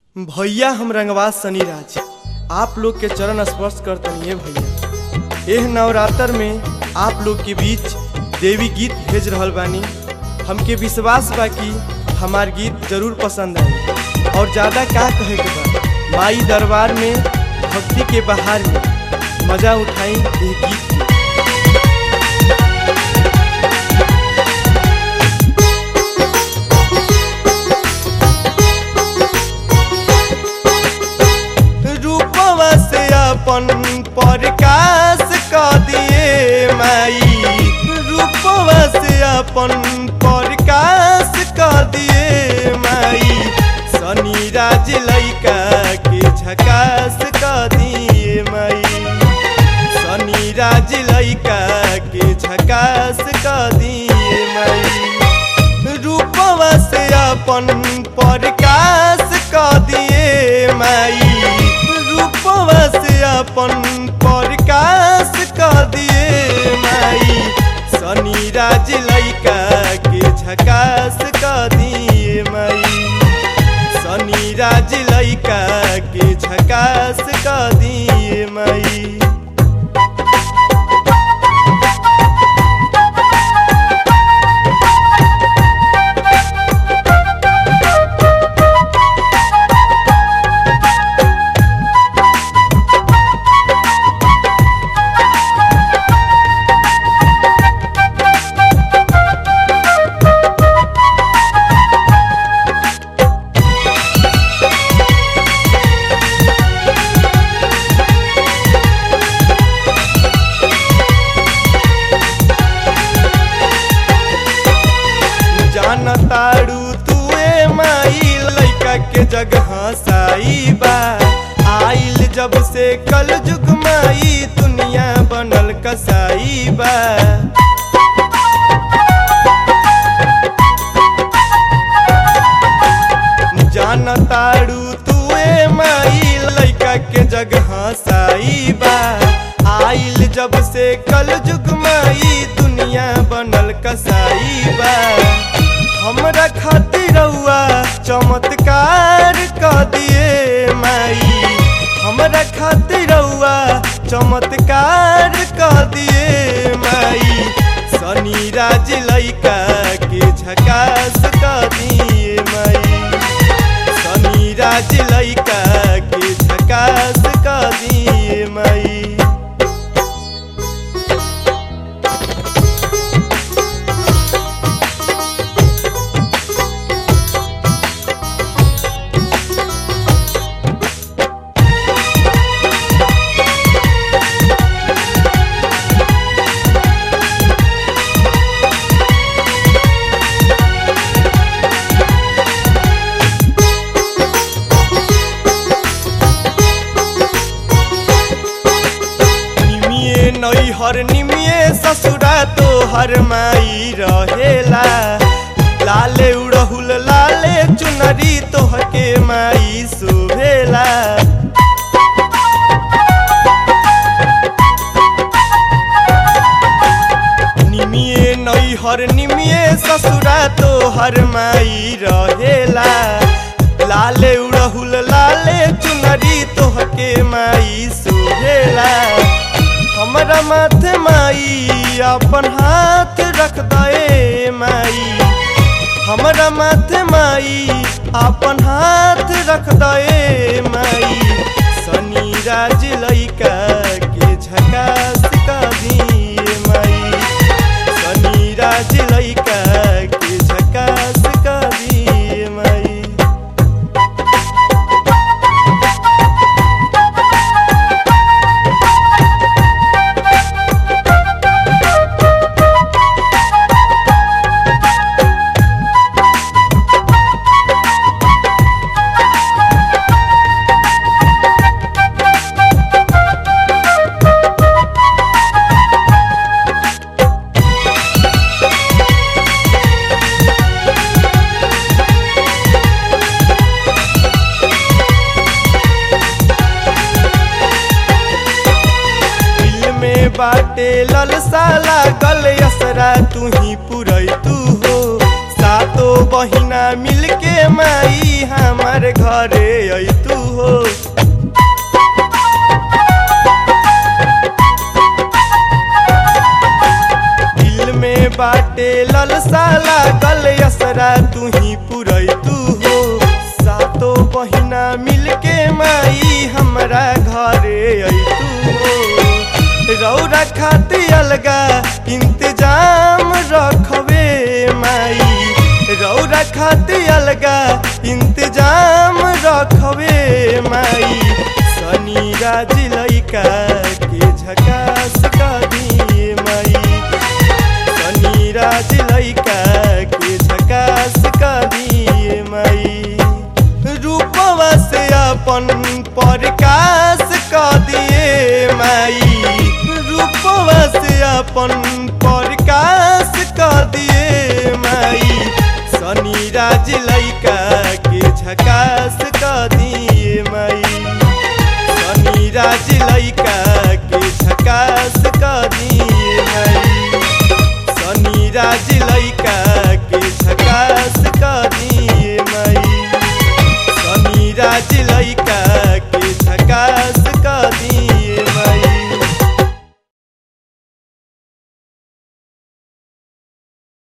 भैया हम रंगवास सनीराज आप लोग के चरण स्पर्श करतनी भैया। एह नवरात्र में आप लोग के बीच देवी गीत भेज रहल बानी। हमके विश्वास बा कि हमार गीत जरूर पसंद आई और ज़्यादा का कहे के बा। माई दरबार में भक्ति के बहार में मजा उठाई ये गीत की। अपन प्रकाश का दिए माई, रूपवा से अपन प्रकाश का दिए माई। सनीराज लइका के झकास का दिए माई, सनीराज लइका के झकास का दिए माई। रूपवा से अपन प्रकाश का दिए माई, रूपवा से अपन प्रकाश का दिए माई। सनीराज लइका के झकास का दिए माई, सनीराज लइका के झकास का दिए माई। तारू तुए माई लइका के जगह साई बा। आइल जब से कल जुग माई दुनिया बनल कसाई बा। जान तारू तुए माई लइका के जगह साई बा। आइल जब से कल जुग माई दुनिया बनल कसाई बा। हमरा खातिर रउआ चमत्कार कर दिए माई, हमरा खातिर रउआ चमत्कार कर दिए माई। सनीराज लइका के झकास कर दिए माई, सनीराज लइका के झकास कर दिए माई। हर निमिये ससुरा तो हर माई रहेला। लाले उड़हुल लाले चुनरी तोहके माई शोभेला। निमिये नई हर निमिये ससुरा तो हर माई रहेला। लाले उड़हुल लाले चुनरी तोहके माई शोभेला। हमरा माथे माई अपन हाथ रख दे माई, हमरा माथे माई अपन हाथ रख दे माई। सनीराज लइका के झकास का दिए माई, सनीराज लइका के झकास का दिए माई। बाटे ललसा लागल असरा तू ही पुरई तू हो। सात सातो बहिना मिलके माई हमारे घरे अइतू हो। दिल में बाटे ललसा लागल असरा तू ही पुरैतू हो। सातो बहिना मिलके माई हमरा घरे अइतू हो। रौरा खाती अलगा इंतजाम रखबे माई। रौरा खाती अलगा इंतजाम रखबे माई। सनी राज लइका के झकास कर दिए माई। सनी राज लइका के झकास कर दिए माई। रूपवा से अपन प्रकाश कर दिए माई। रूपवा से अपन प्रकाश कर दिए माई। सनी राज लइका के झकास कर दिए माई। सनी राज लइका के झकास कर दिए माई। सनी राज